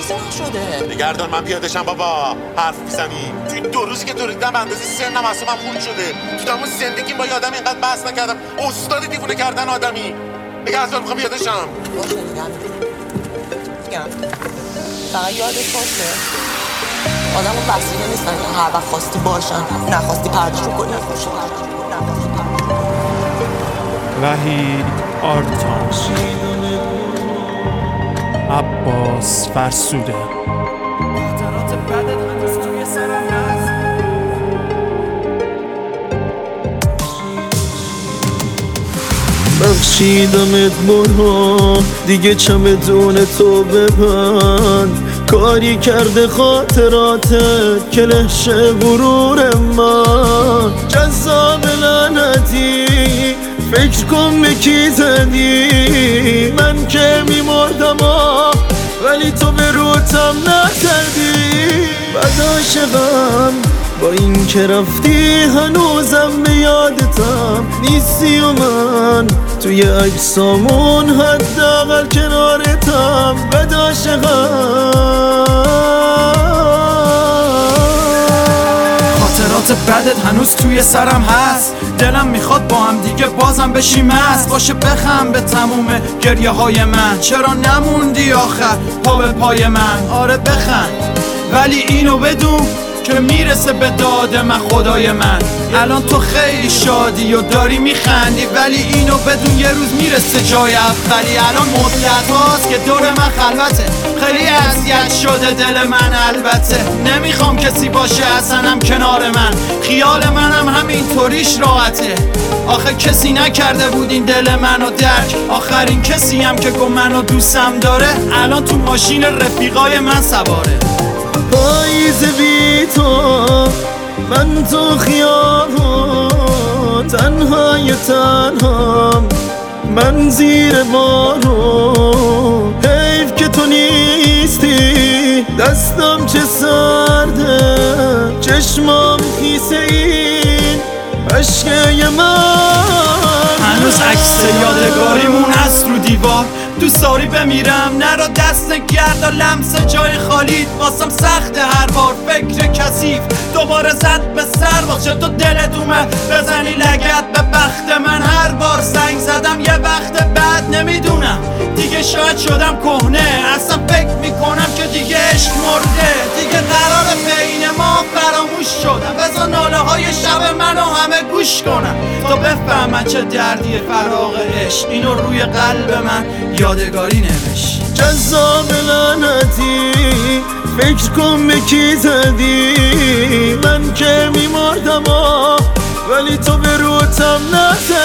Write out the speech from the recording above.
چیزی نشده. نگردان من پیادشم بابا، حرف میزنی. توی 2 روزی که تو دیدم به اندازه سنم اصلا من خون شده. تو تمام زندگیم با یادم اینقدر بحث نکردم. استاد دیوونه کردن آدمی. نگردان میخوام پیادشم. باشه میگم فقط یادت باشه آدم اون وسیله نیستن که هر وقت خواستی باشن، نخواستی پردشون کنی. وحید آرتاش، عباس فرسوده. بخشیدمت برهان دیگه چمدون تو ببند. کاری کرده خاطراتت که لحشه غرور من. جذاب لعنتی فکر کن به کی زدی. من که میمردم ولی تو به روتم نکردی. بد عاشقم با این که رفتی هنوزم به یادتم نیستی و من توی اجسامون حداقل کنارتم. بد عاشقم خاطرات بدت هنوز توی سرم هست. دلم میخواد با هم دیگه بازم بشیم مست. باشه بخم به تموم گریه های من. چرا نموندی آخر پا به پای من؟ آره بخم ولی اینو بدون که میرسه به داد من خدای من. الان تو خیلی شادی و داری میخندی ولی اینو بدون یه روز میرسه جای اولی. الان مدت هاست که دور من خلوته. خیلی اذیت شده دل من البته. نمیخوام کسی باشه اصلا کنار من. خیال منم همینطوریش راحته. آخه کسی نکرده بود این دل منو درک. آخرین کسی هم که گفت منو دوستم داره الان تو ماشین رفیقای من سواره. پاییز بی تو من تو خیابون تنهای تنهام. من زیر بارون حیف که تو نیستی. دستم چه سرده چشمام خیسه این عشقه من. هنوز عکس یادگاریمون هست رو دیوار. دوست داری بمیرم نرا دست نگرد و لمس جای خالیت. واسم سخته هر بار فکر کثیف دوباره زد به سر. واسه تو دلت اومد بزنی لگت به بخت من. هر بار زنگ زدم یه وقت بعد نمیدونم دیگه شاید شدم کهنه. اصلا فکر میکنم که دیگه عشق مرده. دیگه قرار بین ما فراموش شدم. بذار ناله های شب منو همه گوش کنم تا بفهمن چه دردیه فراق عشق. اینو روی قلب من یادگاری نوشت. جذاب لعنتی فکر کن به کی زدی. من که میمردم ولی تو به روتم نزدی.